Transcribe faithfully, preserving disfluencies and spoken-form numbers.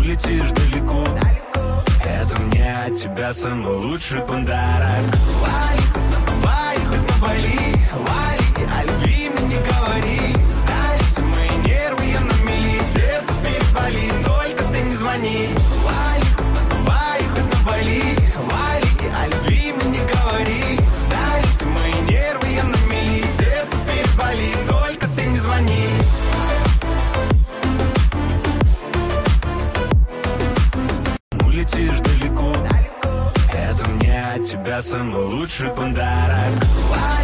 улетишь далеко. Это мне от тебя самый лучший подарок. Вали, хоть на Дубай, хоть на Бали. Вали, и о любви мне не говори. Сдали все мои нервы, я на мели. Сердце переболит, только ты не звони. Вали, хоть на Дубай, хоть на Бали. Вали, и о любви мне не говори. Сдали все мои нервы, я на мели. Сердце переболит, только ты не звони. Улетишь далеко. Это мне от тебя самый лучший подарок.